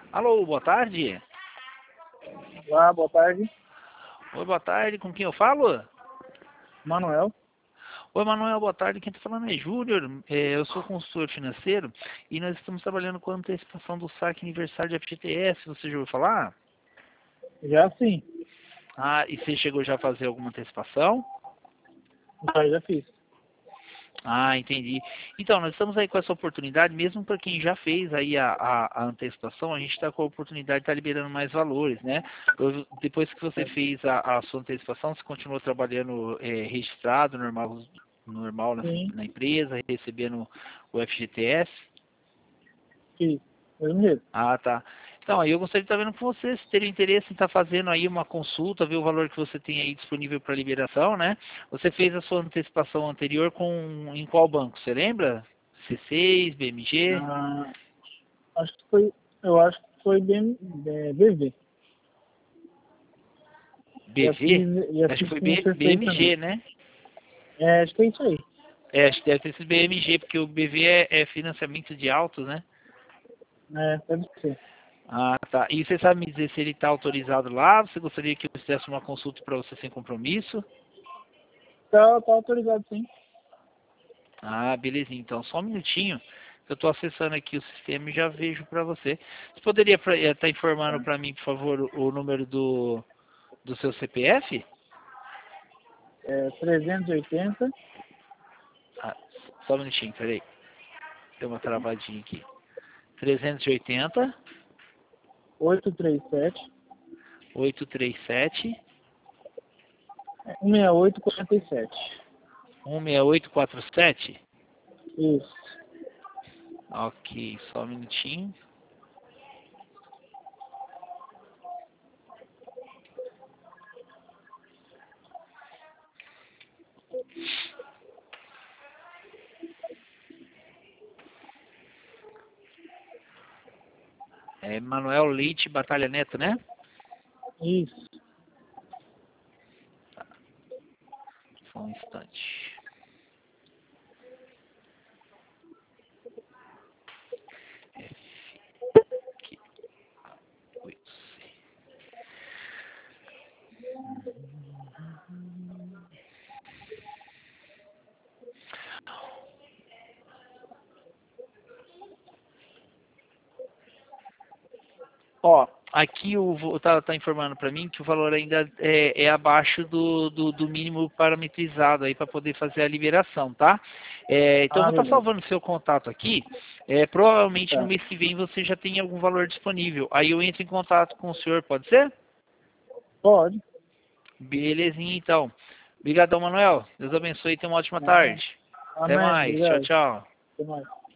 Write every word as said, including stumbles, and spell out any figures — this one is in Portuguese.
Alô, boa tarde. Olá, boa tarde. Oi, boa tarde. Com quem eu falo? Manuel. Oi, Manuel, boa tarde. Quem está falando é Júnior. É, eu sou consultor financeiro e nós estamos trabalhando com a antecipação do saque aniversário de F G T S. Você já ouviu falar? Já sim. Ah, e você chegou já a fazer alguma antecipação? Já, já fiz. Ah, entendi. Então, nós estamos aí com essa oportunidade, mesmo para quem já fez aí a, a, a antecipação, a gente está com a oportunidade de estar liberando mais valores, né? Eu- depois que você fez a, a sua antecipação, você continuou trabalhando é, registrado, normal, normal na, Sim, na empresa, recebendo o F G T S? fiz. Mesmo jeito. Ah, tá. Então, aí eu gostaria de estar vendo com você, se teria interesse em estar fazendo aí uma consulta, ver o valor que você tem aí disponível para liberação, né? Você fez a sua antecipação anterior com em qual banco? Você lembra? C seis, B M G, Ah, acho que foi. Eu acho que foi bem, é, B V. Já B V? fiz, já Acho que fiz foi com o B, C seis também. BMG, né? É, acho que é isso aí. É, acho que deve ter sido B M G, porque o B V é, é financiamento de autos, né? É, deve ser. Ah, tá. E você sabe me dizer se ele está autorizado lá? Você gostaria que eu fizesse uma consulta para você sem compromisso? Tá, tá autorizado sim. Ah, belezinha. Então, só um minutinho. Eu estou acessando aqui o sistema e já vejo para você. Você poderia estar informando para mim, por favor, o, o número do, do seu C P F? É trezentos e oitenta, Ah, só um minutinho, peraí. Deu uma travadinha aqui. trezentos e oitenta, oitocentos e trinta e sete, oitocentos e trinta e sete, cento e sessenta e oito, quarenta e sete. cento e sessenta e oito, quarenta e sete. Isso. Ok, só um minutinho. É Manuel Leite Batalha Neto, né? Isso. Só um instante. F, Q, A, oito, C. Ó, aqui o vo- tá, tá informando para mim que o valor ainda é, é abaixo do, do, do mínimo parametrizado aí para poder fazer a liberação, tá? É, então eu Ah, vou estar beleza. salvando seu contato aqui. É, provavelmente no Tá. mês que vem você já tem algum valor disponível. Aí eu entro em contato com o senhor, pode ser? Pode. Belezinha, então. Obrigadão, Manuel. Deus abençoe e tenha uma ótima Ah, tarde. Até amém. mais. Tchau, Obrigado. tchau. Até mais.